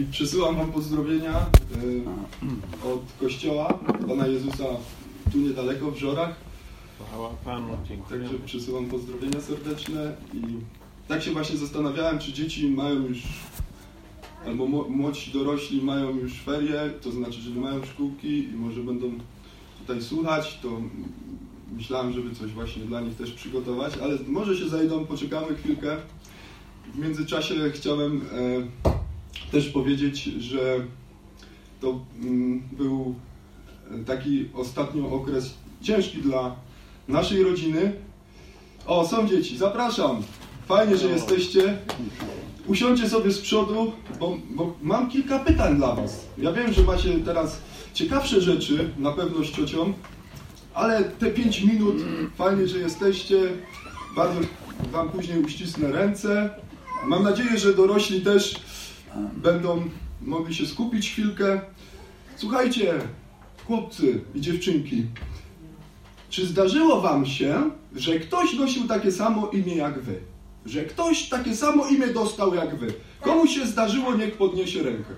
I przesyłam wam pozdrowienia od kościoła Pana Jezusa tu niedaleko w Żorach. Chwała Panu, dziękuję. Także przesyłam pozdrowienia serdeczne i tak się właśnie zastanawiałem, czy dzieci mają już, albo młodsi dorośli mają już ferie, to znaczy, że nie mają szkółki i może będą tutaj słuchać, to myślałem, żeby coś właśnie dla nich też przygotować, ale może się zajdą, poczekamy chwilkę. W międzyczasie chciałem też powiedzieć, że to był taki ostatnio okres ciężki dla naszej rodziny. O, są dzieci, zapraszam. Fajnie, że jesteście. Usiądźcie sobie z przodu, bo mam kilka pytań dla was. Ja wiem, że macie teraz ciekawsze rzeczy, na pewno z ciocią, ale te 5 minut, fajnie, że jesteście. Bardzo wam później uścisnę ręce. Mam nadzieję, że dorośli też będą mogli się skupić chwilkę. Słuchajcie, chłopcy i dziewczynki, czy zdarzyło wam się, że ktoś nosił takie samo imię jak wy? Że ktoś takie samo imię dostał jak wy? Komu się zdarzyło, niech podniesie rękę.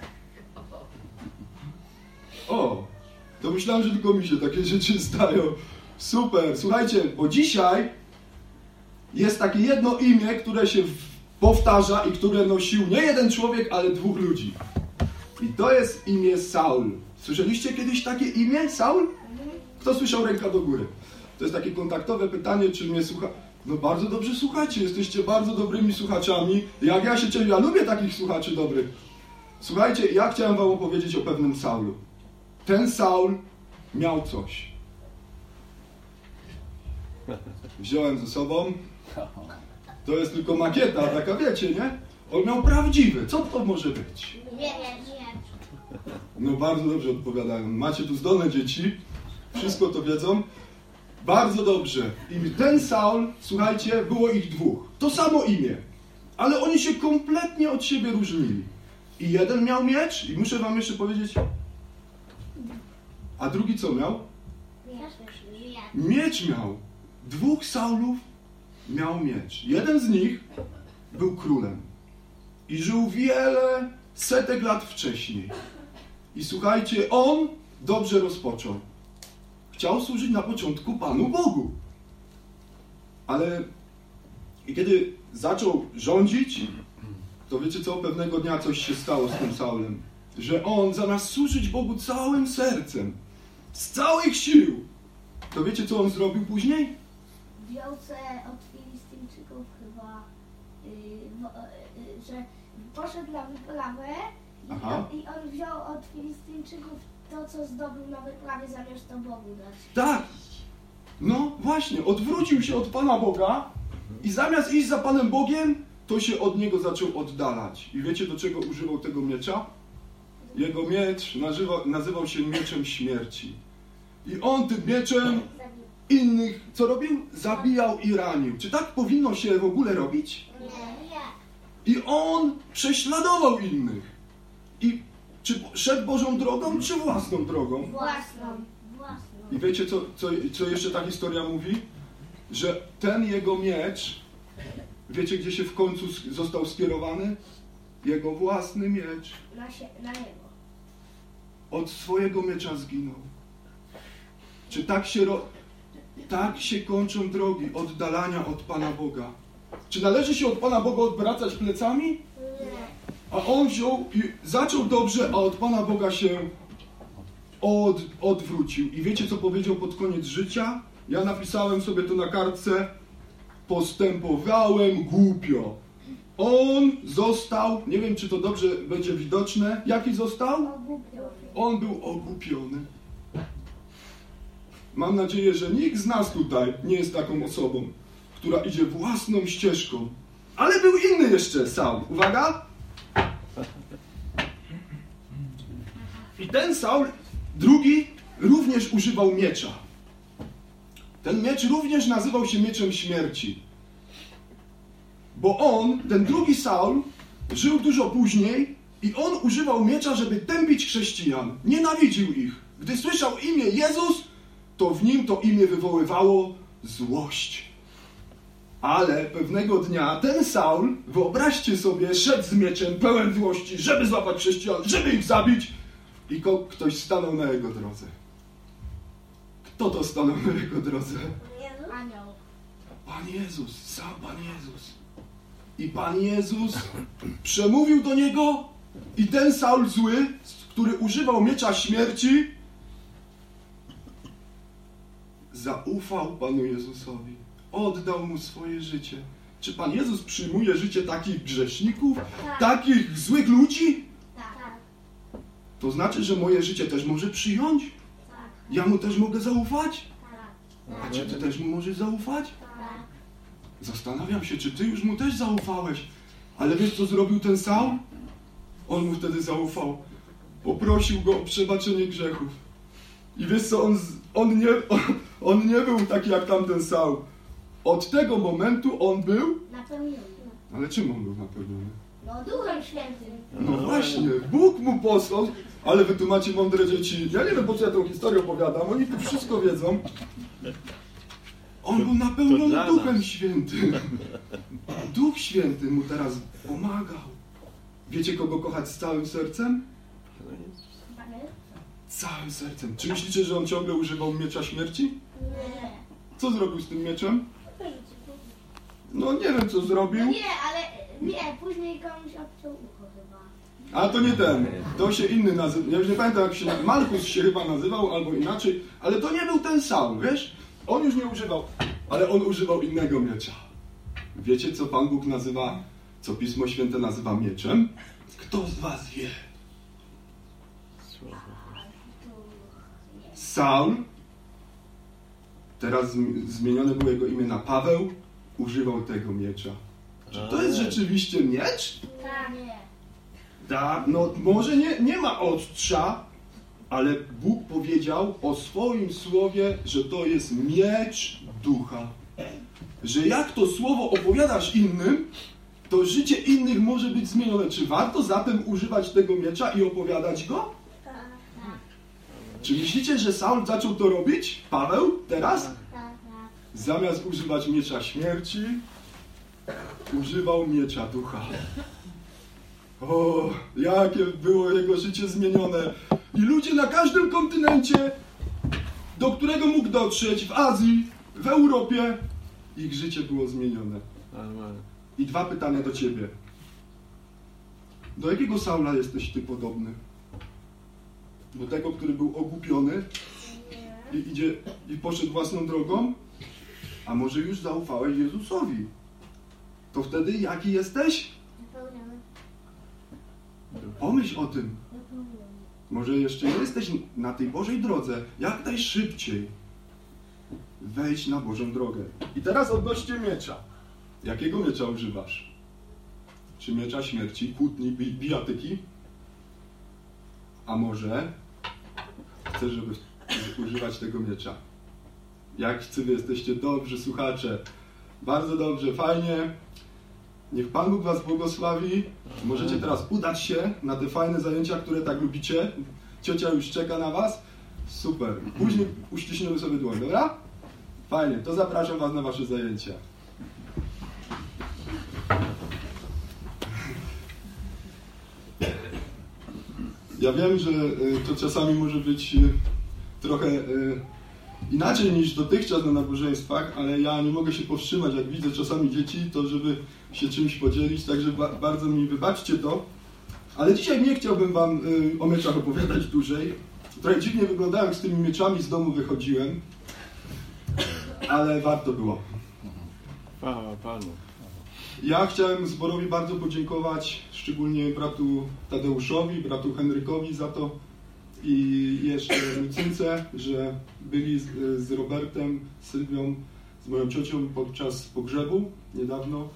O, to myślałem, że tylko mi się takie rzeczy zdają. Super, słuchajcie, bo dzisiaj jest takie jedno imię, które się powtarza i które nosił nie jeden człowiek, ale 2 ludzi. I to jest imię Saul. Słyszeliście kiedyś takie imię? Saul? Kto słyszał? Ręka do góry. To jest takie kontaktowe pytanie, czy mnie słucha... No bardzo dobrze słuchacie, jesteście bardzo dobrymi słuchaczami. Jak ja się cieszę, ja lubię takich słuchaczy dobrych. Słuchajcie, ja chciałem wam opowiedzieć o pewnym Saulu. Ten Saul miał coś. Wziąłem ze sobą. To jest tylko makieta, taka wiecie, nie? On miał prawdziwy. Co to może być? No bardzo dobrze odpowiadają. Macie tu zdolne dzieci. Wszystko to wiedzą. Bardzo dobrze. I ten Saul, słuchajcie, było ich 2. To samo imię. Ale oni się kompletnie od siebie różnili. I jeden miał miecz, i muszę wam jeszcze powiedzieć... A drugi co miał? Miecz miał. 2 Saulów miał miecz. Jeden z nich był królem. I żył wiele setek lat wcześniej. I słuchajcie, on dobrze rozpoczął. Chciał służyć na początku Panu Bogu. Ale kiedy zaczął rządzić, to wiecie co? Pewnego dnia coś się stało z tym Saulem. Że on zamiast służyć Bogu całym sercem, z całych sił, to wiecie co on zrobił później? Wziął se od Filistyńczyków chyba, że poszedł na wyprawę i on wziął od Filistyńczyków to, co zdobył na wyprawie, zamiast to Bogu dać. Tak! No właśnie, odwrócił się od Pana Boga i zamiast iść za Panem Bogiem, to się od Niego zaczął oddalać. I wiecie, do czego używał tego miecza? Jego miecz nazywał się mieczem śmierci. I on tym mieczem innych, co robił? Zabijał i ranił. Czy tak powinno się w ogóle robić? Nie. I on prześladował innych. I czy szedł Bożą drogą, czy własną drogą? Własną. I wiecie, co jeszcze ta historia mówi? Że ten jego miecz, wiecie, gdzie się w końcu został skierowany? Jego własny miecz. Na niego. Od swojego miecza zginął. Czy tak się kończą drogi oddalania od Pana Boga? Czy należy się od Pana Boga odwracać plecami? Nie. A on wziął i zaczął dobrze, a od Pana Boga się odwrócił. I wiecie, co powiedział pod koniec życia? Ja napisałem sobie to na kartce. Postępowałem głupio. On został, nie wiem, czy to dobrze będzie widoczne. Jaki został? On był ogłupiony. Mam nadzieję, że nikt z nas tutaj nie jest taką osobą, która idzie własną ścieżką. Ale był inny jeszcze Saul. Uwaga! I ten Saul, drugi, również używał miecza. Ten miecz również nazywał się mieczem śmierci. Bo on, ten drugi Saul, żył dużo później i on używał miecza, żeby tępić chrześcijan. Nienawidził ich. Gdy słyszał imię Jezus, to w nim to imię wywoływało złość. Ale pewnego dnia ten Saul, wyobraźcie sobie, szedł z mieczem pełen złości, żeby złapać chrześcijan, żeby ich zabić i ktoś stanął na jego drodze. Kto to stanął na jego drodze? Anioł. Pan Jezus, sam Pan Jezus. I Pan Jezus przemówił do niego i ten Saul zły, który używał miecza śmierci, zaufał Panu Jezusowi. Oddał mu swoje życie. Czy Pan Jezus przyjmuje życie takich grzeszników? Tak. Takich złych ludzi? Tak. To znaczy, że moje życie też może przyjąć? Tak. Ja mu też mogę zaufać? Tak. A czy ty też mu możesz zaufać? Tak. Zastanawiam się, czy ty już mu też zaufałeś. Ale wiesz, co zrobił ten Saul? On mu wtedy zaufał. Poprosił go o przebaczenie grzechów. I wiesz co, on nie był taki jak tamten Saul. Od tego momentu on był... Napełniony. Ale czym on był napełniony? No Duchem Świętym. No właśnie, Bóg mu posłał, ale wy tu macie mądre dzieci. Ja nie wiem, po co ja tą historię opowiadam, oni tu wszystko wiedzą. On był napełniony Duchem Świętym. Duch Święty mu teraz pomagał. Wiecie, kogo kochać z całym sercem? Całym sercem. Czy myślicie, że on ciągle używał miecza śmierci? Nie. Co zrobił z tym mieczem? No nie wiem, co zrobił. No nie, ale nie, później komuś obciął ucho chyba. A to nie ten. To się inny nazywał. Ja już nie pamiętam, jak się... Malchus się chyba nazywał, albo inaczej. Ale to nie był ten Saul, wiesz? On już nie używał, ale on używał innego miecza. Wiecie, co Pan Bóg nazywa, co Pismo Święte nazywa mieczem? Kto z was wie? Saul, teraz zmienione było jego imię na Paweł, używał tego miecza. Czy to jest rzeczywiście miecz? Tak. Nie. Tak, no może nie ma ostrza, ale Bóg powiedział o swoim słowie, że to jest miecz ducha. Że jak to słowo opowiadasz innym, to życie innych może być zmienione. Czy warto zatem używać tego miecza i opowiadać go? Tak. Czy myślicie, że Saul zaczął to robić? Paweł teraz? Tak. Zamiast używać miecza śmierci, używał miecza ducha. O, jakie było jego życie zmienione. I ludzie na każdym kontynencie, do którego mógł dotrzeć, w Azji, w Europie, ich życie było zmienione. I 2 pytania do ciebie. Do jakiego Saula jesteś ty podobny? Do tego, który był ogłupiony i poszedł własną drogą? A może już zaufałeś Jezusowi? To wtedy jaki jesteś? Napełniony. Pomyśl o tym. Może jeszcze nie jesteś na tej Bożej drodze. Jak najszybciej wejdź na Bożą drogę. I teraz odnośnie miecza. Jakiego miecza używasz? Czy miecza śmierci, kłótni, bijatyki? A może chcesz, żeby używać tego miecza? Jak wy jesteście dobrzy słuchacze. Bardzo dobrze, fajnie. Niech Pan Bóg was błogosławi. Możecie teraz udać się na te fajne zajęcia, które tak lubicie. Ciocia już czeka na was. Super. Później uściśniemy sobie dłoń, dobra? Fajnie, to zapraszam was na wasze zajęcia. Ja wiem, że to czasami może być trochę inaczej niż dotychczas na nabożeństwach, ale ja nie mogę się powstrzymać, jak widzę czasami dzieci, to żeby się czymś podzielić, także bardzo mi wybaczcie to. Ale dzisiaj nie chciałbym wam o mieczach opowiadać dłużej. Trochę dziwnie wyglądałem, z tymi mieczami z domu wychodziłem, ale warto było. Chwała Panu. Ja chciałem zborowi bardzo podziękować, szczególnie bratu Tadeuszowi, bratu Henrykowi za to i jeszcze Lucynce, że byli z Robertem, Sylwią, z moją ciocią podczas pogrzebu niedawno.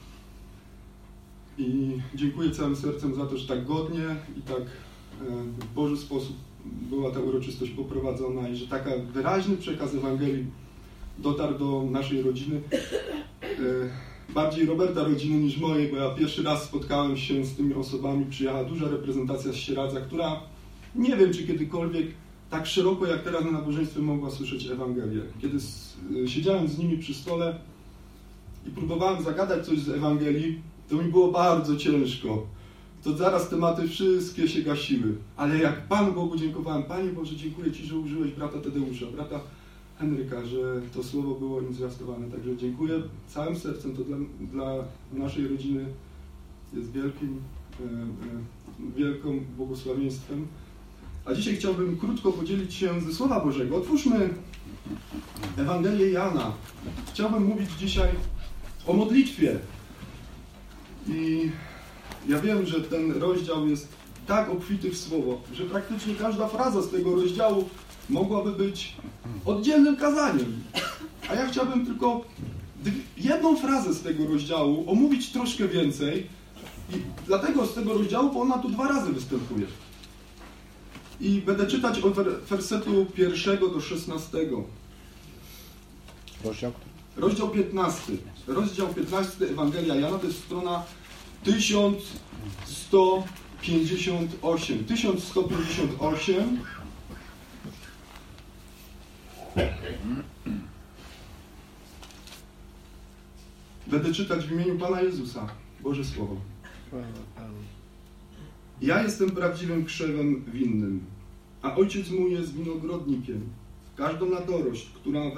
I dziękuję całym sercem za to, że tak godnie i tak w Boży sposób była ta uroczystość poprowadzona i że taka wyraźny przekaz Ewangelii dotarł do naszej rodziny. Bardziej Roberta rodziny niż mojej, bo ja pierwszy raz spotkałem się z tymi osobami, przyjechała duża reprezentacja z Sieradza, która nie wiem, czy kiedykolwiek tak szeroko jak teraz na nabożeństwie mogła słyszeć Ewangelię. Kiedy siedziałem z nimi przy stole, i próbowałem zagadać coś z Ewangelii, to mi było bardzo ciężko. To zaraz tematy wszystkie się gasiły. Ale jak Panu Bogu dziękowałem, Panie Boże, dziękuję Ci, że użyłeś brata Tadeusza, brata Henryka, że to słowo było im zwiastowane. Także dziękuję całym sercem. To dla naszej rodziny jest wielkim błogosławieństwem. A dzisiaj chciałbym krótko podzielić się ze Słowa Bożego. Otwórzmy Ewangelię Jana. Chciałbym mówić dzisiaj o modlitwie. I ja wiem, że ten rozdział jest tak obfity w słowo, że praktycznie każda fraza z tego rozdziału mogłaby być oddzielnym kazaniem. A ja chciałbym tylko jedną frazę z tego rozdziału omówić troszkę więcej. I dlatego z tego rozdziału, bo ona tu 2 razy występuje. I będę czytać od wersetu 1 do 16. Rozdział 15. Rozdział 15 Ewangelia Jana to jest strona 1158. 1158. Będę czytać w imieniu Pana Jezusa Boże Słowo. Ja jestem prawdziwym krzewem winnym, a Ojciec mój jest winogrodnikiem. Każdą ladorość, która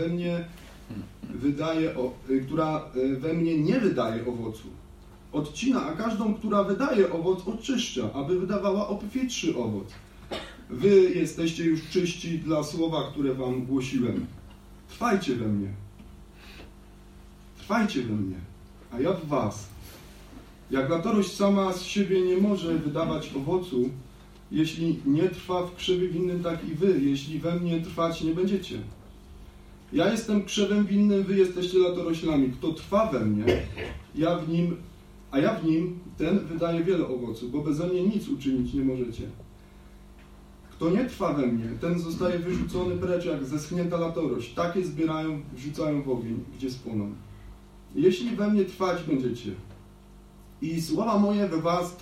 we mnie nie wydaje owocu, odcina, a każdą, która wydaje owoc, oczyszcza, aby wydawała obfitszy owoc. Wy jesteście już czyści dla słowa, które wam głosiłem. Trwajcie we mnie. Trwajcie we mnie, a ja w was. Jak ladorość sama z siebie nie może wydawać owocu, jeśli nie trwa w krzewie winnym, tak i wy, jeśli we mnie trwać nie będziecie. Ja jestem krzewem winnym, wy jesteście ladoroślami. Kto trwa we mnie, ja w nim, ten wydaje wiele owocu, bo beze mnie nic uczynić nie możecie. Kto nie trwa we mnie, ten zostaje wyrzucony precz jak zeschnięta latorość. Takie zbierają, wrzucają w ogień, gdzie spłoną. Jeśli we mnie trwać będziecie i słowa moje we was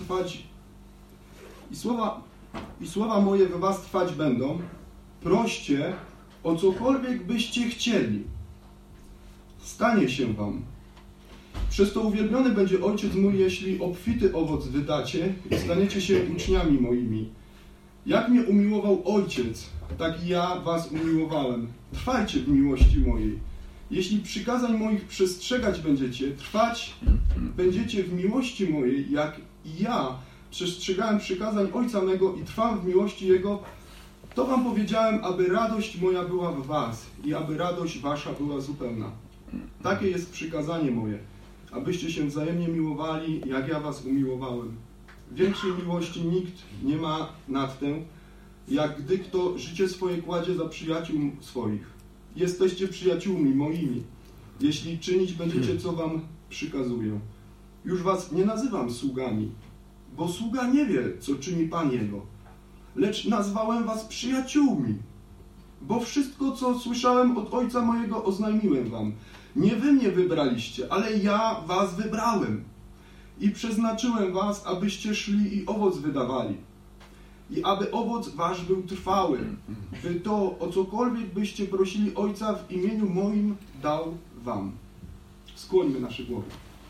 trwać będą, proście o cokolwiek byście chcieli, stanie się wam. Przez to uwielbiony będzie Ojciec mój, jeśli obfity owoc wydacie i staniecie się uczniami moimi. Jak mnie umiłował Ojciec, tak i ja was umiłowałem. Trwajcie w miłości mojej. Jeśli przykazań moich przestrzegać będziecie, trwać będziecie w miłości mojej, jak i ja przestrzegałem przykazań Ojca mego i trwam w miłości Jego, to wam powiedziałem, aby radość moja była w was i aby radość wasza była zupełna. Takie jest przykazanie moje, abyście się wzajemnie miłowali, jak ja was umiłowałem. Większej miłości nikt nie ma nad tę, jak gdy kto życie swoje kładzie za przyjaciół swoich. Jesteście przyjaciółmi moimi, jeśli czynić będziecie, co wam przykazuję. Już was nie nazywam sługami, bo sługa nie wie, co czyni Pan jego. Lecz nazwałem was przyjaciółmi, bo wszystko, co słyszałem od Ojca mojego, oznajmiłem wam. Nie wy mnie wybraliście, ale ja was wybrałem i przeznaczyłem was, abyście szli i owoc wydawali. I aby owoc wasz był trwały, by to, o cokolwiek byście prosili Ojca w imieniu moim, dał wam. Skłońmy nasze głowy.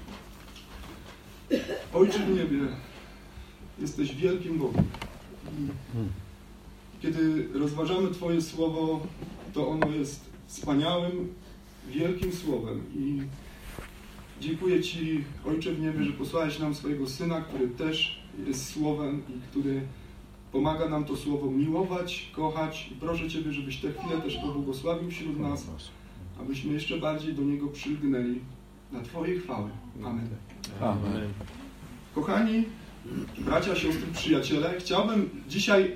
Ojcze w niebie, jesteś wielkim Bogiem. Kiedy rozważamy Twoje Słowo, to ono jest wspaniałym, wielkim Słowem. I dziękuję Ci, Ojcze w niebie, że posłałeś nam swojego Syna, który też jest Słowem i który pomaga nam to Słowo miłować, kochać. I proszę Ciebie, żebyś tę chwilę też pobłogosławił wśród nas, abyśmy jeszcze bardziej do Niego przylgnęli na Twojej chwały. Amen. Amen. Kochani bracia, siostry, przyjaciele, chciałbym dzisiaj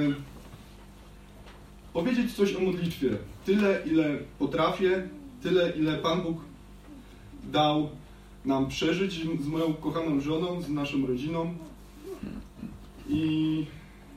powiedzieć coś o modlitwie. Tyle, ile potrafię, tyle, ile Pan Bóg dał nam przeżyć z moją kochaną żoną, z naszą rodziną. I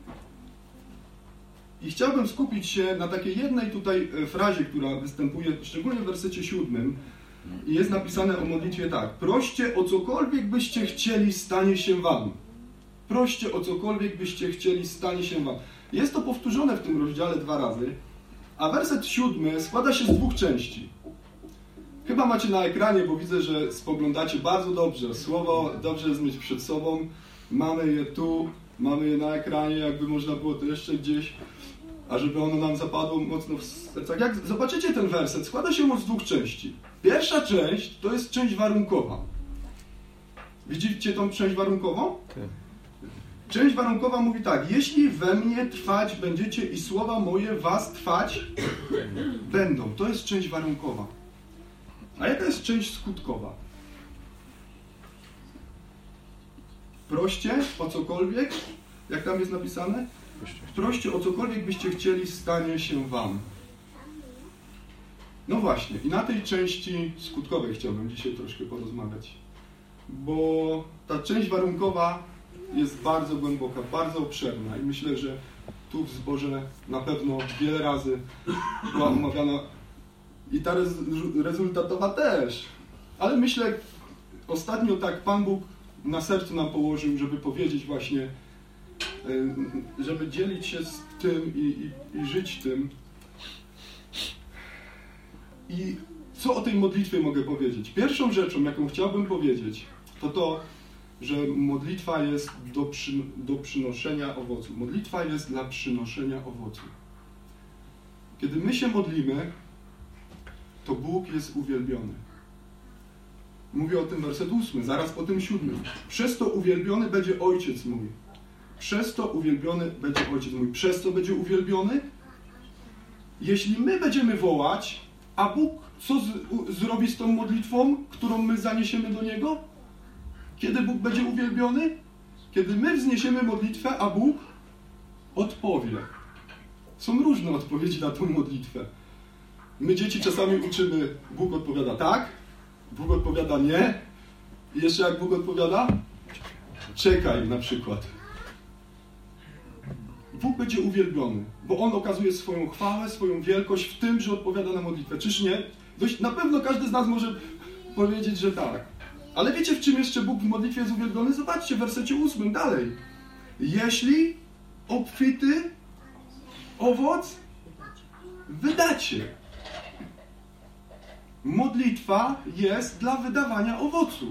chciałbym skupić się na takiej jednej tutaj frazie, która występuje szczególnie w wersecie 7. I jest napisane o modlitwie tak. Proście o cokolwiek byście chcieli, stanie się wam. Proście o cokolwiek byście chcieli, stanie się wam. Jest to powtórzone w tym rozdziale 2 razy, a werset 7 składa się z 2 części. Chyba macie na ekranie, bo widzę, że spoglądacie bardzo dobrze. Słowo dobrze jest mieć przed sobą. Mamy je tu, mamy je na ekranie, jakby można było to jeszcze gdzieś, a żeby ono nam zapadło mocno w sercach. Jak zobaczycie ten werset, składa się z dwóch części. Pierwsza część to jest część warunkowa. Widzicie tą część warunkową? Część warunkowa mówi tak: jeśli we mnie trwać będziecie i słowa moje was trwać będą. To jest część warunkowa. A jaka jest część skutkowa? Proście o cokolwiek, jak tam jest napisane? Proście o cokolwiek byście chcieli, stanie się wam. No właśnie, i na tej części skutkowej chciałbym dzisiaj troszkę porozmawiać. Bo ta część warunkowa jest bardzo głęboka, bardzo obszerna i myślę, że tu w zborze na pewno wiele razy była omawiana i ta rezultatowa też. Ale myślę, ostatnio tak Pan Bóg na sercu nam położył, żeby powiedzieć właśnie, żeby dzielić się z tym i żyć tym. I co o tej modlitwie mogę powiedzieć? Pierwszą rzeczą, jaką chciałbym powiedzieć, to to, że modlitwa jest do przynoszenia owocu. Modlitwa jest dla przynoszenia owocu. Kiedy my się modlimy, to Bóg jest uwielbiony. Mówię o tym werset 8, zaraz po tym 7. Przez to uwielbiony będzie Ojciec mój. Przez to uwielbiony będzie Ojciec mój. Przez co będzie uwielbiony? Jeśli my będziemy wołać, a Bóg co zrobi z tą modlitwą, którą my zaniesiemy do Niego? Kiedy Bóg będzie uwielbiony? Kiedy my wzniesiemy modlitwę, a Bóg odpowie. Są różne odpowiedzi na tą modlitwę. My dzieci czasami uczymy, Bóg odpowiada tak, Bóg odpowiada nie. I jeszcze jak Bóg odpowiada? Czekaj na przykład. Bóg będzie uwielbiony, bo On okazuje swoją chwałę, swoją wielkość w tym, że odpowiada na modlitwę. Czyż nie? Na pewno każdy z nas może powiedzieć, że tak. Ale wiecie, w czym jeszcze Bóg w modlitwie jest uwielbiony? Zobaczcie, w wersecie 8 dalej. Jeśli obfity owoc wydacie. Modlitwa jest dla wydawania owocu.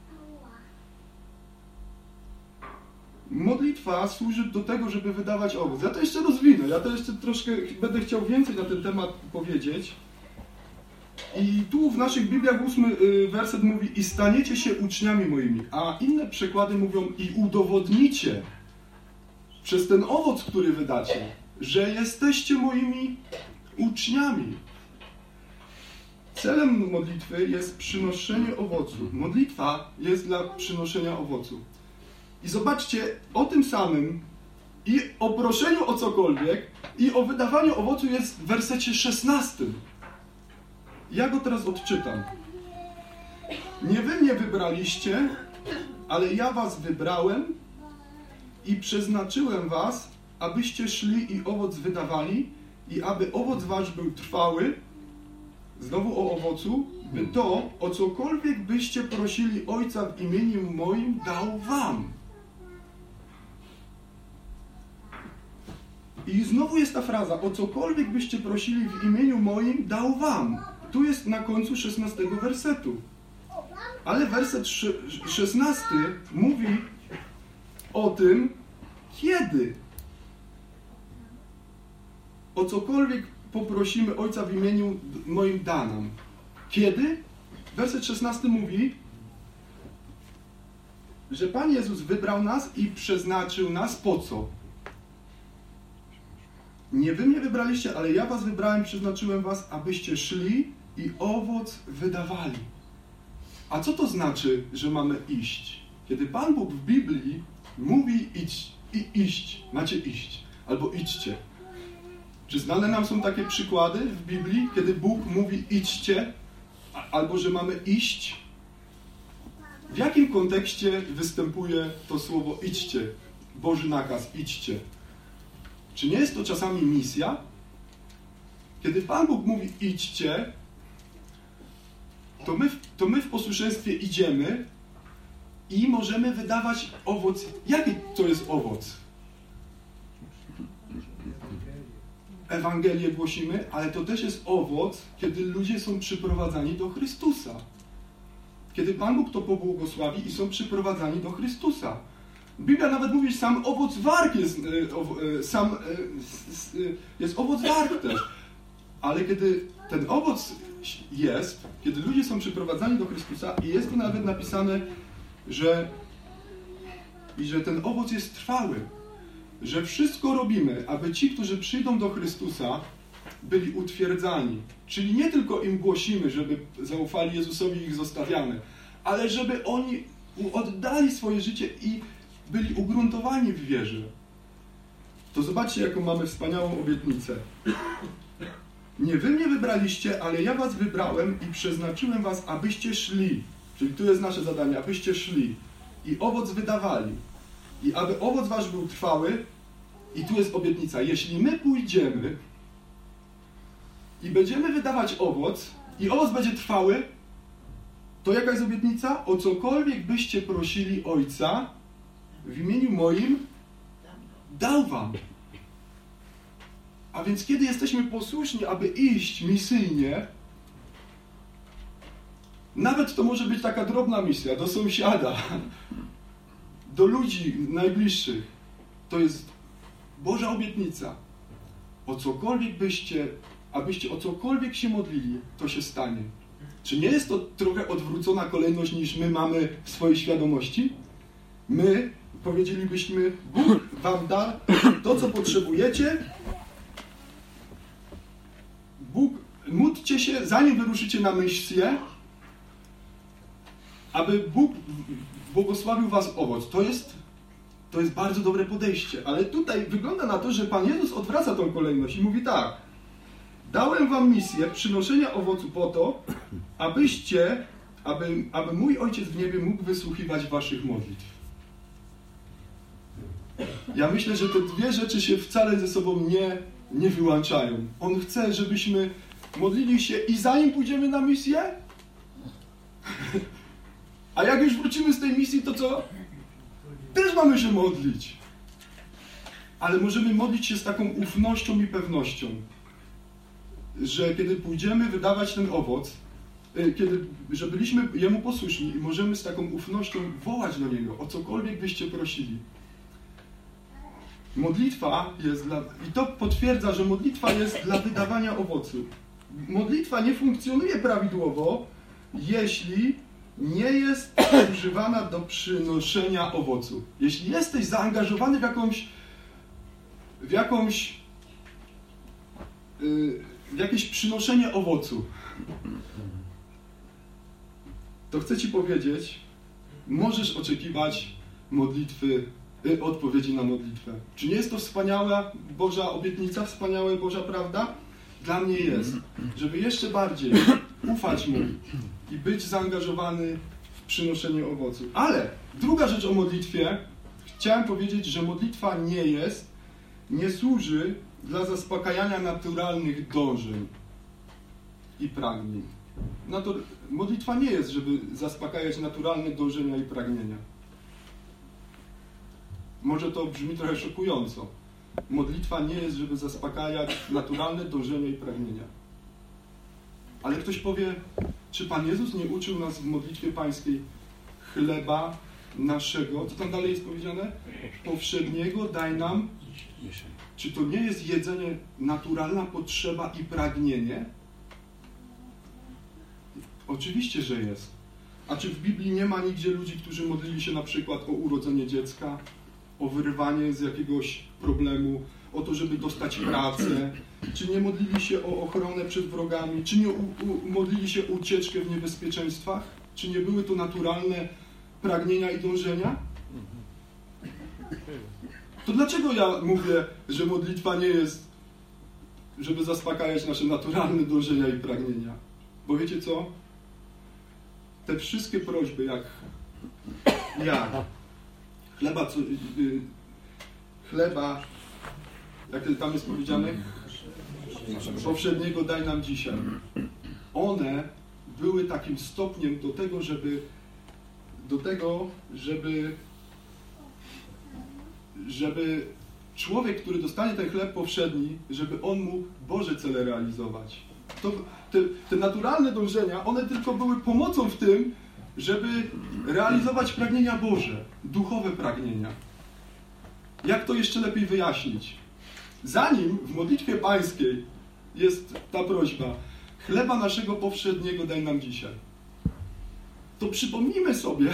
Modlitwa służy do tego, żeby wydawać owoc. Ja to jeszcze rozwinę, ja to jeszcze troszkę będę chciał więcej na ten temat powiedzieć. I tu w naszych Bibliach 8 werset mówi: i staniecie się uczniami moimi, a inne przekłady mówią: i udowodnicie przez ten owoc, który wydacie, że jesteście moimi uczniami. Celem modlitwy jest przynoszenie owocu. Modlitwa jest dla przynoszenia owocu. I zobaczcie, o tym samym i o proszeniu o cokolwiek i o wydawaniu owocu jest w wersecie 16. Ja go teraz odczytam. Nie wy mnie wybraliście, ale ja was wybrałem i przeznaczyłem was, abyście szli i owoc wydawali i aby owoc wasz był trwały. Znowu o owocu, by to, o cokolwiek byście prosili Ojca w imieniu moim, dał wam. I znowu jest ta fraza: o cokolwiek byście prosili w imieniu moim, dał wam. Tu jest na końcu 16 wersetu. Ale werset 16 mówi o tym, kiedy. O cokolwiek poprosimy Ojca w imieniu moim, da nam. Kiedy? Werset 16 mówi, że Pan Jezus wybrał nas i przeznaczył nas po co? Nie wy mnie wybraliście, ale ja was wybrałem, przeznaczyłem was, abyście szli i owoc wydawali. A co to znaczy, że mamy iść? Kiedy Pan Bóg w Biblii mówi idź i iść, macie iść, albo idźcie. Czy znane nam są takie przykłady w Biblii, kiedy Bóg mówi idźcie, albo że mamy iść? W jakim kontekście występuje to słowo idźcie? Boży nakaz, idźcie. Czy nie jest to czasami misja? Kiedy Pan Bóg mówi idźcie, to my w posłuszeństwie idziemy i możemy wydawać owoc. Jaki to jest owoc? Ewangelię głosimy, ale to też jest owoc, kiedy ludzie są przyprowadzani do Chrystusa. Kiedy Pan Bóg to pobłogosławi i są przyprowadzani do Chrystusa. Biblia nawet mówi, że sam owoc warg jest owoc warg też. Ale kiedy ten owoc jest, kiedy ludzie są przyprowadzani do Chrystusa i jest tu nawet napisane, że ten owoc jest trwały, że wszystko robimy, aby ci, którzy przyjdą do Chrystusa, byli utwierdzani. Czyli nie tylko im głosimy, żeby zaufali Jezusowi i ich zostawiamy, ale żeby oni oddali swoje życie i byli ugruntowani w wierze. To zobaczcie, jaką mamy wspaniałą obietnicę. Nie wy mnie wybraliście, ale ja was wybrałem i przeznaczyłem was, abyście szli. Czyli tu jest nasze zadanie, abyście szli i owoc wydawali. I aby owoc wasz był trwały, i tu jest obietnica. Jeśli my pójdziemy i będziemy wydawać owoc, i owoc będzie trwały, to jaka jest obietnica? O cokolwiek byście prosili Ojca w imieniu moim, dał wam. A więc kiedy jesteśmy posłuszni, aby iść misyjnie, nawet to może być taka drobna misja, do sąsiada, do ludzi najbliższych, to jest Boża obietnica. O cokolwiek abyście o cokolwiek się modlili, to się stanie. Czy nie jest to trochę odwrócona kolejność, niż my mamy w swojej świadomości? My powiedzielibyśmy, Bóg wam da to, co potrzebujecie. Bóg, módlcie się, zanim wyruszycie na misję, aby Bóg błogosławił was owoc. To jest bardzo dobre podejście, ale tutaj wygląda na to, że Pan Jezus odwraca tą kolejność i mówi tak: dałem wam misję przynoszenia owocu po to, aby mój Ojciec w niebie mógł wysłuchiwać waszych modlitw. Ja myślę, że te dwie rzeczy się wcale ze sobą nie wyłączają. On chce, żebyśmy modlili się i zanim pójdziemy na misję, a jak już wrócimy z tej misji, to co? Też mamy się modlić. Ale możemy modlić się z taką ufnością i pewnością, że kiedy pójdziemy wydawać ten owoc, że byliśmy Jemu posłuszni i możemy z taką ufnością wołać do Niego, o cokolwiek byście prosili. Modlitwa jest i to potwierdza, że modlitwa jest dla wydawania owocu. Modlitwa nie funkcjonuje prawidłowo, jeśli nie jest używana do przynoszenia owocu. Jeśli jesteś zaangażowany w jakieś przynoszenie owocu, to chcę ci powiedzieć, możesz oczekiwać odpowiedzi na modlitwę. Czy nie jest to wspaniała Boża obietnica, wspaniała Boża prawda? Dla mnie jest. Żeby jeszcze bardziej ufać Mu i być zaangażowany w przynoszenie owocu. Ale druga rzecz o modlitwie. Chciałem powiedzieć, że modlitwa nie służy dla zaspokajania naturalnych dążeń i pragnień. Modlitwa nie jest, żeby zaspokajać naturalne dążenia i pragnienia. Może to brzmi trochę szokująco. Modlitwa nie jest, żeby zaspokajać naturalne dążenia i pragnienia. Ale ktoś powie, czy Pan Jezus nie uczył nas w modlitwie pańskiej chleba naszego, co tam dalej jest powiedziane? Powszedniego daj nam. Czy to nie jest jedzenie naturalna potrzeba i pragnienie? Oczywiście, że jest. A czy w Biblii nie ma nigdzie ludzi, którzy modlili się na przykład o urodzenie dziecka, o wyrwanie z jakiegoś problemu, o to, żeby dostać pracę? Czy nie modlili się o ochronę przed wrogami? Czy nie modlili się o ucieczkę w niebezpieczeństwach? Czy nie były to naturalne pragnienia i dążenia? To dlaczego ja mówię, że modlitwa nie jest, żeby zaspokajać nasze naturalne dążenia i pragnienia? Bo wiecie co? Te wszystkie prośby, jak chleba, jak tam jest powiedziane, powszedniego daj nam dzisiaj. One były takim stopniem do tego, żeby człowiek, który dostanie ten chleb powszedni, żeby on mógł Boże cele realizować. Te naturalne dążenia, one tylko były pomocą w tym, żeby realizować pragnienia Boże, duchowe pragnienia. Jak to jeszcze lepiej wyjaśnić? Zanim w modlitwie pańskiej jest ta prośba, chleba naszego powszedniego daj nam dzisiaj, to przypomnijmy sobie,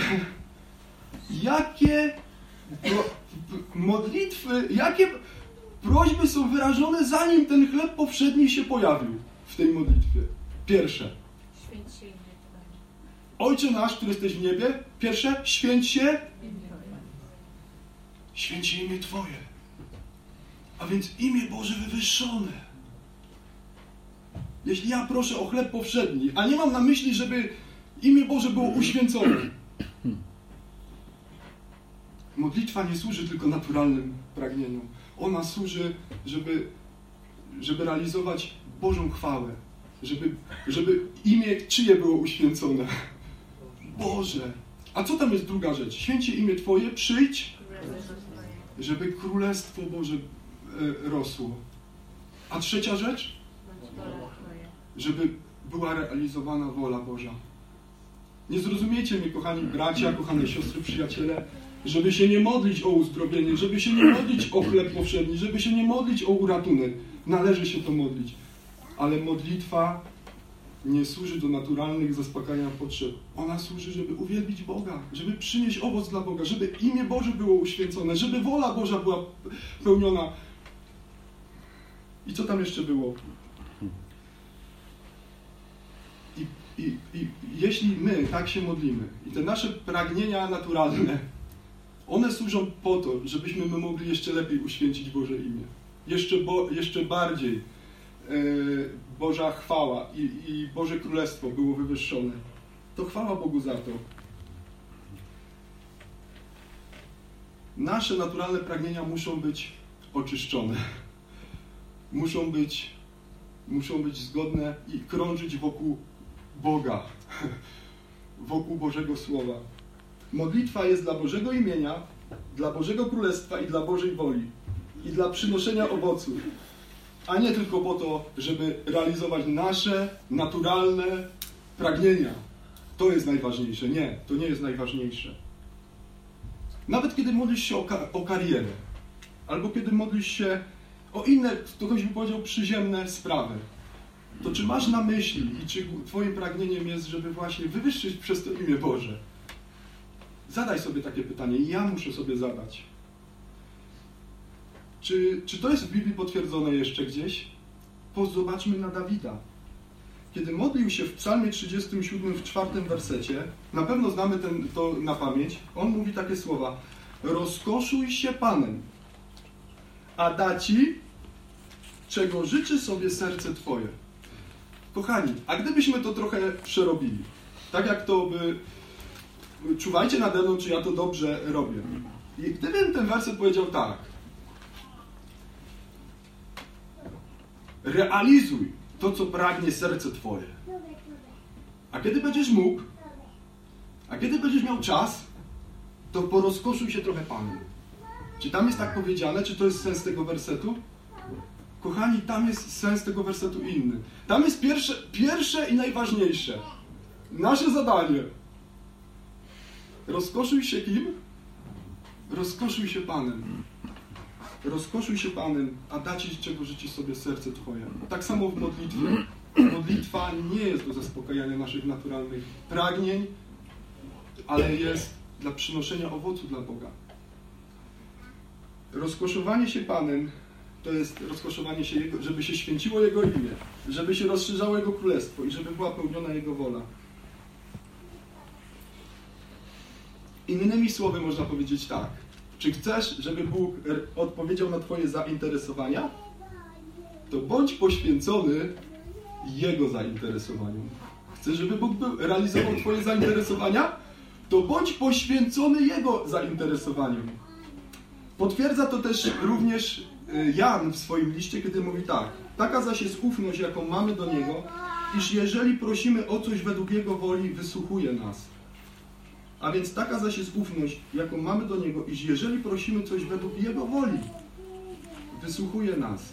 jakie modlitwy, jakie prośby są wyrażone, zanim ten chleb powszedni się pojawił w tej modlitwie. Pierwsze. Święć się imię Twoje. Ojcze nasz, który jesteś w niebie. Pierwsze. Święć się. Święć się imię Twoje. A więc imię Boże wywyższone. Jeśli ja proszę o chleb powszedni, a nie mam na myśli, żeby imię Boże było uświęcone. Modlitwa nie służy tylko naturalnym pragnieniom. Ona służy, żeby realizować Bożą chwałę. Żeby imię czyje było uświęcone. Boże. A co tam jest druga rzecz? Święcie imię Twoje, przyjdź, żeby Królestwo Boże rosło. A trzecia rzecz? Żeby była realizowana wola Boża. Nie zrozumiecie mnie, kochani bracia, kochane siostry, przyjaciele, żeby się nie modlić o uzdrowienie, żeby się nie modlić o chleb powszedni, żeby się nie modlić o uratunek. Należy się to modlić. Ale modlitwa nie służy do naturalnych zaspokajania potrzeb. Ona służy, żeby uwielbić Boga, żeby przynieść owoc dla Boga, żeby imię Boże było uświęcone, żeby wola Boża była pełniona. I co tam jeszcze było? I jeśli my tak się modlimy i te nasze pragnienia naturalne, one służą po to, żebyśmy my mogli jeszcze lepiej uświęcić Boże imię. Jeszcze bardziej Boża chwała i Boże Królestwo było wywyższone. To chwała Bogu za to. Nasze naturalne pragnienia muszą być oczyszczone. Muszą być zgodne i krążyć wokół Boga, wokół Bożego Słowa. Modlitwa jest dla Bożego imienia, dla Bożego Królestwa i dla Bożej woli i dla przynoszenia owoców, a nie tylko po to, żeby realizować nasze naturalne pragnienia. To jest najważniejsze. Nie, to nie jest najważniejsze. Nawet kiedy modlisz się o karierę, albo kiedy modlisz się o inne, ktoś by powiedział, przyziemne sprawy, to czy masz na myśli i czy Twoim pragnieniem jest, żeby właśnie wywyższyć przez to imię Boże? Zadaj sobie takie pytanie i ja muszę sobie zadać. Czy to jest w Biblii potwierdzone jeszcze gdzieś? Zobaczmy na Dawida. Kiedy modlił się w Psalmie 37 w 4 wersecie, na pewno znamy to na pamięć, on mówi takie słowa: rozkoszuj się Panem, a da Ci, czego życzy sobie serce Twoje. Kochani, a gdybyśmy to trochę przerobili, tak jak to by... Czuwajcie nade mną, czy ja to dobrze robię. I gdybym ten werset powiedział tak: realizuj to, co pragnie serce Twoje. A kiedy będziesz mógł, a kiedy będziesz miał czas, to porozkoszuj się trochę Panem. Czy tam jest tak powiedziane? Czy to jest sens tego wersetu? Kochani, tam jest sens tego wersetu inny. Tam jest pierwsze i najważniejsze. Nasze zadanie. Rozkoszuj się kim? Rozkoszuj się Panem. Rozkoszuj się Panem, a da Ci, czego życzy sobie serce Twoje. Tak samo w modlitwie. Modlitwa nie jest do zaspokajania naszych naturalnych pragnień, ale jest dla przynoszenia owocu dla Boga. Rozkoszowanie się Panem to jest rozkoszowanie się Jego, żeby się święciło Jego imię, żeby się rozszerzało Jego Królestwo i żeby była pełniona Jego wola. Innymi słowy można powiedzieć tak. Czy chcesz, żeby Bóg odpowiedział na Twoje zainteresowania? To bądź poświęcony Jego zainteresowaniom. Chcesz, żeby Bóg realizował Twoje zainteresowania? To bądź poświęcony Jego zainteresowaniom. Potwierdza to też również Jan w swoim liście, kiedy mówi tak: taka zaś jest ufność, jaką mamy do Niego, iż jeżeli prosimy o coś według Jego woli, wysłuchuje nas. A więc taka zaś jest ufność, jaką mamy do Niego, iż jeżeli prosimy coś według Jego woli, wysłuchuje nas.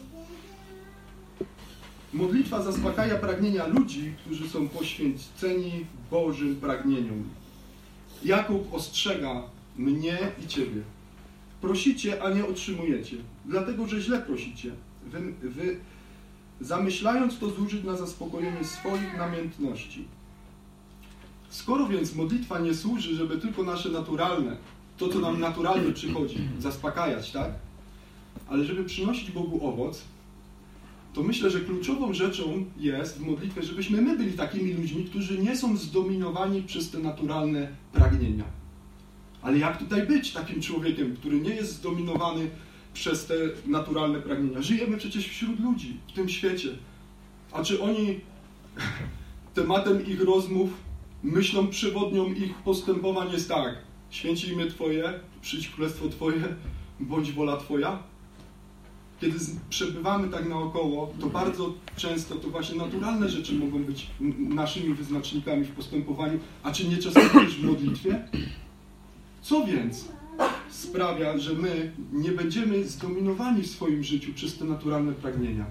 Modlitwa zaspokaja pragnienia ludzi, którzy są poświęceni Bożym pragnieniom. Jakub ostrzega mnie i ciebie. Prosicie, a nie otrzymujecie, dlatego że źle prosicie. Wy zamyślając to zużyć na zaspokojenie swoich namiętności. Skoro więc modlitwa nie służy, żeby tylko nasze naturalne, to co nam naturalnie przychodzi, zaspokajać, tak? Ale żeby przynosić Bogu owoc, to myślę, że kluczową rzeczą jest w modlitwie, żebyśmy my byli takimi ludźmi, którzy nie są zdominowani przez te naturalne pragnienia. Ale jak tutaj być takim człowiekiem, który nie jest zdominowany przez te naturalne pragnienia? Żyjemy przecież wśród ludzi, w tym świecie. A czy oni tematem ich rozmów, myślą przewodnią ich postępowań jest tak: święci imię Twoje, przyjdź królestwo Twoje, bądź wola Twoja? Kiedy przebywamy tak naokoło, to bardzo często to właśnie naturalne rzeczy mogą być naszymi wyznacznikami w postępowaniu, a czy nie czasami też w modlitwie? Co więc sprawia, że my nie będziemy zdominowani w swoim życiu przez te naturalne pragnienia?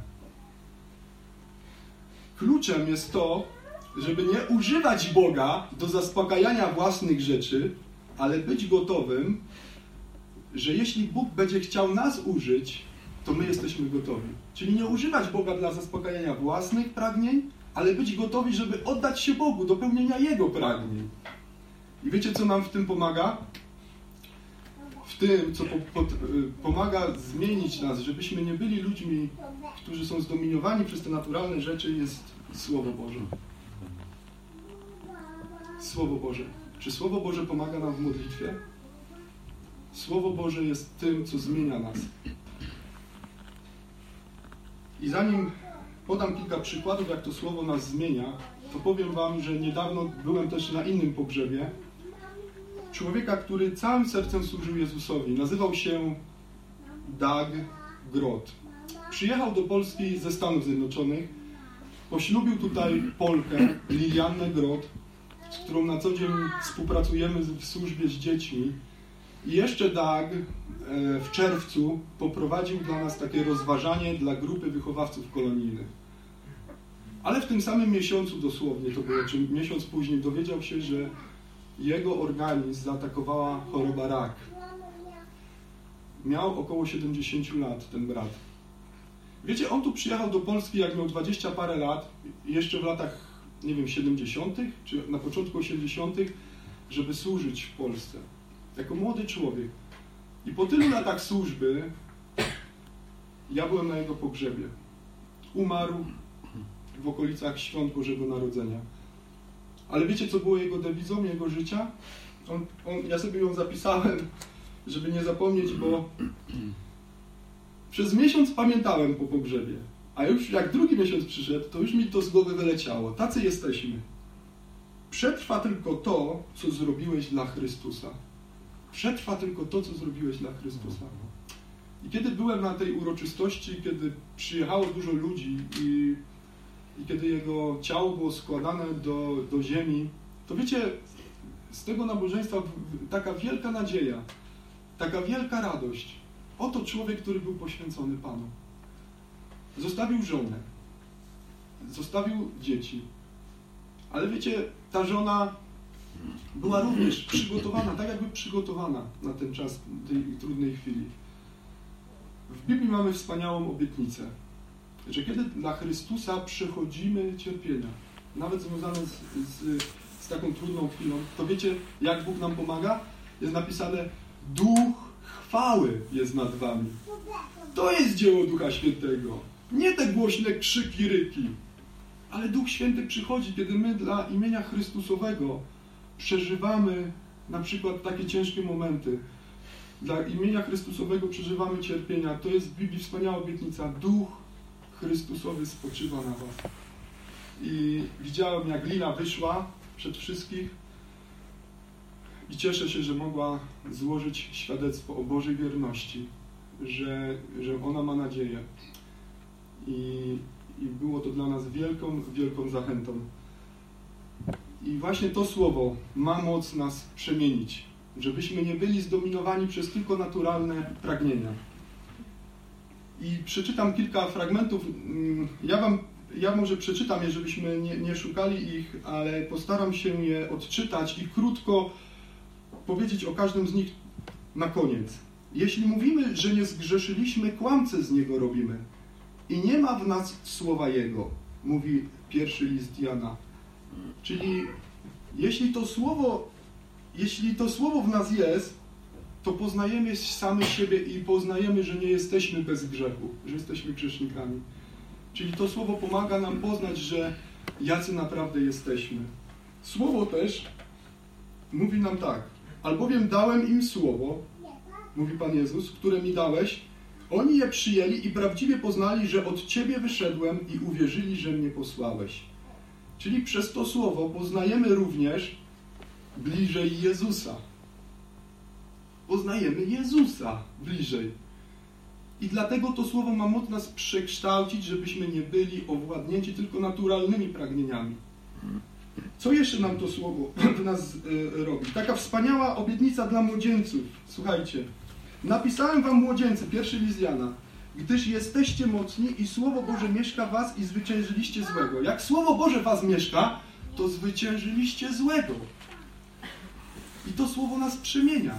Kluczem jest to, żeby nie używać Boga do zaspokajania własnych rzeczy, ale być gotowym, że jeśli Bóg będzie chciał nas użyć, to my jesteśmy gotowi. Czyli nie używać Boga dla zaspokajania własnych pragnień, ale być gotowi, żeby oddać się Bogu do pełnienia Jego pragnień. I wiecie, co nam w tym pomaga? W tym, co pomaga zmienić nas, żebyśmy nie byli ludźmi, którzy są zdominowani przez te naturalne rzeczy, jest Słowo Boże. Słowo Boże. Czy Słowo Boże pomaga nam w modlitwie? Słowo Boże jest tym, co zmienia nas. I podam kilka przykładów, jak to Słowo nas zmienia, to powiem wam, że niedawno byłem też na innym pogrzebie człowieka, który całym sercem służył Jezusowi. Nazywał się Doug Groth. Przyjechał do Polski ze Stanów Zjednoczonych, poślubił tutaj Polkę, Liliannę Groth, z którą na co dzień współpracujemy w służbie z dziećmi. I jeszcze Doug w czerwcu poprowadził dla nas takie rozważanie dla grupy wychowawców kolonijnych. Ale w tym samym miesiącu dosłownie, to było, czy miesiąc później, dowiedział się, że jego organizm zaatakowała choroba rak. Miał około 70 lat ten brat. Wiecie, on tu przyjechał do Polski, jak miał 20 parę lat, jeszcze w latach, nie wiem, 70., czy na początku 80., żeby służyć w Polsce. Jako młody człowiek. I po tylu latach służby ja byłem na jego pogrzebie. Umarł w okolicach świąt Bożego Narodzenia. Ale wiecie, co było jego dewizą, jego życia? Ja sobie ją zapisałem, żeby nie zapomnieć, bo przez miesiąc pamiętałem po pogrzebie. A już jak drugi miesiąc przyszedł, to już mi to z głowy wyleciało. Tacy jesteśmy. Przetrwa tylko to, co zrobiłeś dla Chrystusa. Przetrwa tylko to, co zrobiłeś dla Chrystusa. I kiedy byłem na tej uroczystości, kiedy przyjechało dużo ludzi i kiedy jego ciało było składane do ziemi, to wiecie, z tego nabożeństwa taka wielka nadzieja, taka wielka radość. Oto człowiek, który był poświęcony Panu. Zostawił żonę, zostawił dzieci. Ale wiecie, ta żona była również przygotowana, tak jakby przygotowana na ten czas tej trudnej chwili. W Biblii mamy wspaniałą obietnicę, że kiedy dla Chrystusa przechodzimy cierpienia, nawet związane z taką trudną chwilą, to wiecie, jak Bóg nam pomaga? Jest napisane: Duch chwały jest nad wami. To jest dzieło Ducha Świętego. Nie te głośne krzyki, ryki, ale Duch Święty przychodzi, kiedy my dla imienia Chrystusowego przeżywamy na przykład takie ciężkie momenty. Dla imienia Chrystusowego przeżywamy cierpienia. To jest w Biblii wspaniała obietnica. Duch Chrystusowy spoczywa na was. I widziałem, jak Lila wyszła przed wszystkich i cieszę się, że mogła złożyć świadectwo o Bożej wierności, że ona ma nadzieję. I było to dla nas wielką, wielką zachętą. I właśnie to słowo ma moc nas przemienić, żebyśmy nie byli zdominowani przez tylko naturalne pragnienia. I przeczytam kilka fragmentów. Ja może przeczytam je, żebyśmy nie szukali ich, ale postaram się je odczytać i krótko powiedzieć o każdym z nich na koniec. Jeśli mówimy, że nie zgrzeszyliśmy, kłamcę z Niego robimy i nie ma w nas słowa Jego, mówi pierwszy list Jana. Czyli jeśli to słowo w nas jest, to poznajemy sami siebie i poznajemy, że nie jesteśmy bez grzechu, że jesteśmy grzesznikami. Czyli to słowo pomaga nam poznać, że jacy naprawdę jesteśmy. Słowo też mówi nam tak: albowiem dałem im słowo, mówi Pan Jezus, które mi dałeś, oni je przyjęli i prawdziwie poznali, że od Ciebie wyszedłem i uwierzyli, że mnie posłałeś. Czyli przez to słowo poznajemy również bliżej Jezusa. Poznajemy Jezusa bliżej. I dlatego to słowo ma moc nas przekształcić, żebyśmy nie byli owładnięci tylko naturalnymi pragnieniami. Co jeszcze nam to słowo w nas robi? Taka wspaniała obietnica dla młodzieńców. Słuchajcie. Napisałem wam, młodzieńcy, pierwszy list Jana, gdyż jesteście mocni i Słowo Boże mieszka w was i zwyciężyliście złego. Jak Słowo Boże w was mieszka, to zwyciężyliście złego. I to słowo nas przemienia.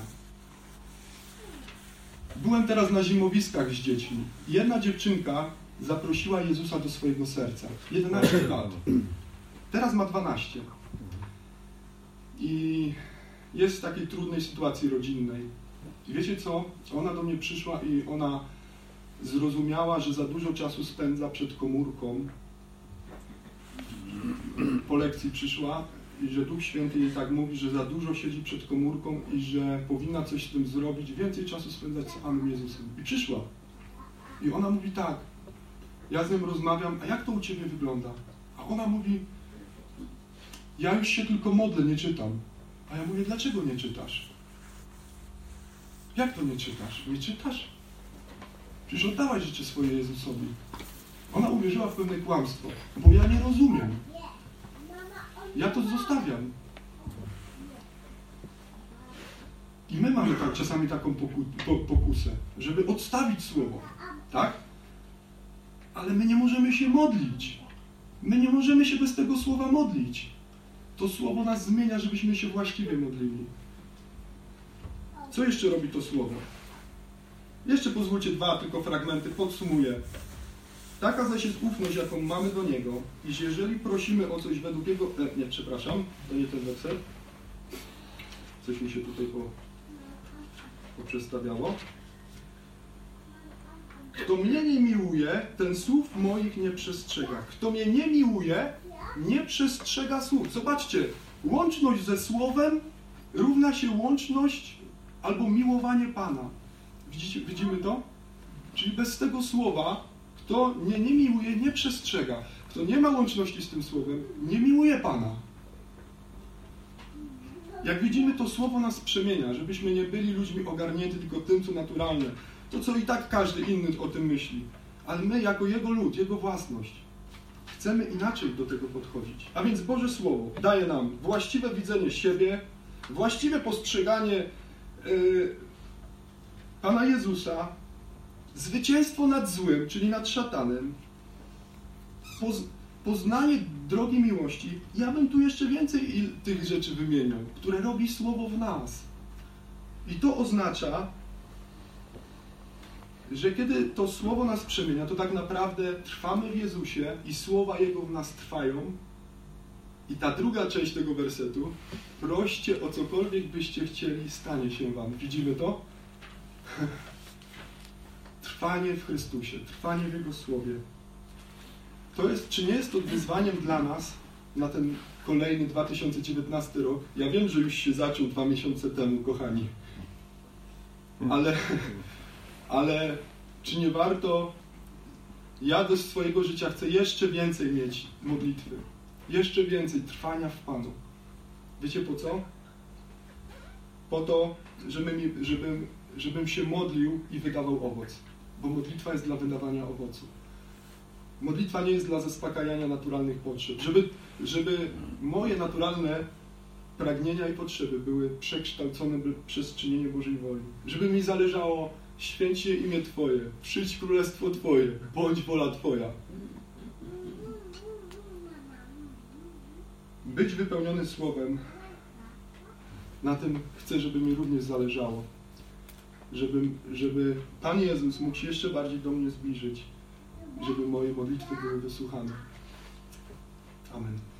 Byłem teraz na zimowiskach z dziećmi. Jedna dziewczynka zaprosiła Jezusa do swojego serca. 11 lat. Teraz ma 12. I jest w takiej trudnej sytuacji rodzinnej. I wiecie co? Ona do mnie przyszła i ona zrozumiała, że za dużo czasu spędza przed komórką. Po lekcji przyszła i że Duch Święty jej tak mówi, że za dużo siedzi przed komórką i że powinna coś z tym zrobić, więcej czasu spędzać z Panem Jezusem. I przyszła. I ona mówi tak, ja z nią rozmawiam, a jak to u Ciebie wygląda? A ona mówi, ja już się tylko modlę, nie czytam. A ja mówię, dlaczego nie czytasz? Jak to nie czytasz? Nie czytasz? Przecież oddałaś życie swoje Jezusowi. Ona uwierzyła w pewne kłamstwo, bo ja nie rozumiem. Ja to zostawiam. I my mamy tak, czasami taką pokusę, żeby odstawić słowo. Tak? Ale my nie możemy się modlić. My nie możemy się bez tego słowa modlić. To słowo nas zmienia, żebyśmy się właściwie modlili. Co jeszcze robi to słowo? Jeszcze pozwólcie dwa tylko fragmenty, podsumuję. Taka zaś jest ufność, jaką mamy do Niego, iż jeżeli prosimy o coś według Jego... nie, przepraszam, to nie ten werset. Coś mi się tutaj poprzestawiało. Kto mnie nie miłuje, ten słów moich nie przestrzega. Kto mnie nie miłuje, nie przestrzega słów. Zobaczcie, łączność ze słowem równa się łączność albo miłowanie Pana. Widzimy to? Czyli bez tego słowa, kto nie miłuje, nie przestrzega. Kto nie ma łączności z tym słowem, nie miłuje Pana. Jak widzimy, to słowo nas przemienia, żebyśmy nie byli ludźmi ogarnięci tylko tym, co naturalne. To, co i tak każdy inny o tym myśli. Ale my, jako Jego lud, Jego własność, chcemy inaczej do tego podchodzić. A więc Boże Słowo daje nam właściwe widzenie siebie, właściwe postrzeganie Pana Jezusa, zwycięstwo nad złym, czyli nad szatanem, poznanie drogi miłości. Ja bym tu jeszcze więcej tych rzeczy wymieniał, które robi Słowo w nas. I to oznacza, że kiedy to Słowo nas przemienia, to tak naprawdę trwamy w Jezusie i słowa Jego w nas trwają. I ta druga część tego wersetu, proście o cokolwiek byście chcieli, stanie się wam. Widzimy to? Trwanie w Chrystusie, trwanie w Jego Słowie. To jest, czy nie jest to wyzwaniem dla nas na ten kolejny 2019 rok? Ja wiem, że już się zaczął 2 miesiące temu, kochani. Ale czy nie warto, ja do swojego życia chcę jeszcze więcej mieć modlitwy, jeszcze więcej trwania w Panu. Wiecie po co? Po to, żebym się modlił i wydawał owoc. Bo modlitwa jest dla wydawania owocu. Modlitwa nie jest dla zaspokajania naturalnych potrzeb. Żeby moje naturalne pragnienia i potrzeby były przekształcone przez czynienie Bożej woli. Żeby mi zależało święć się imię Twoje, przyjdź królestwo Twoje, bądź wola Twoja. Być wypełniony Słowem, na tym chcę, żeby mi również zależało. Żeby Pan Jezus mógł się jeszcze bardziej do mnie zbliżyć, żeby moje modlitwy były wysłuchane. Amen.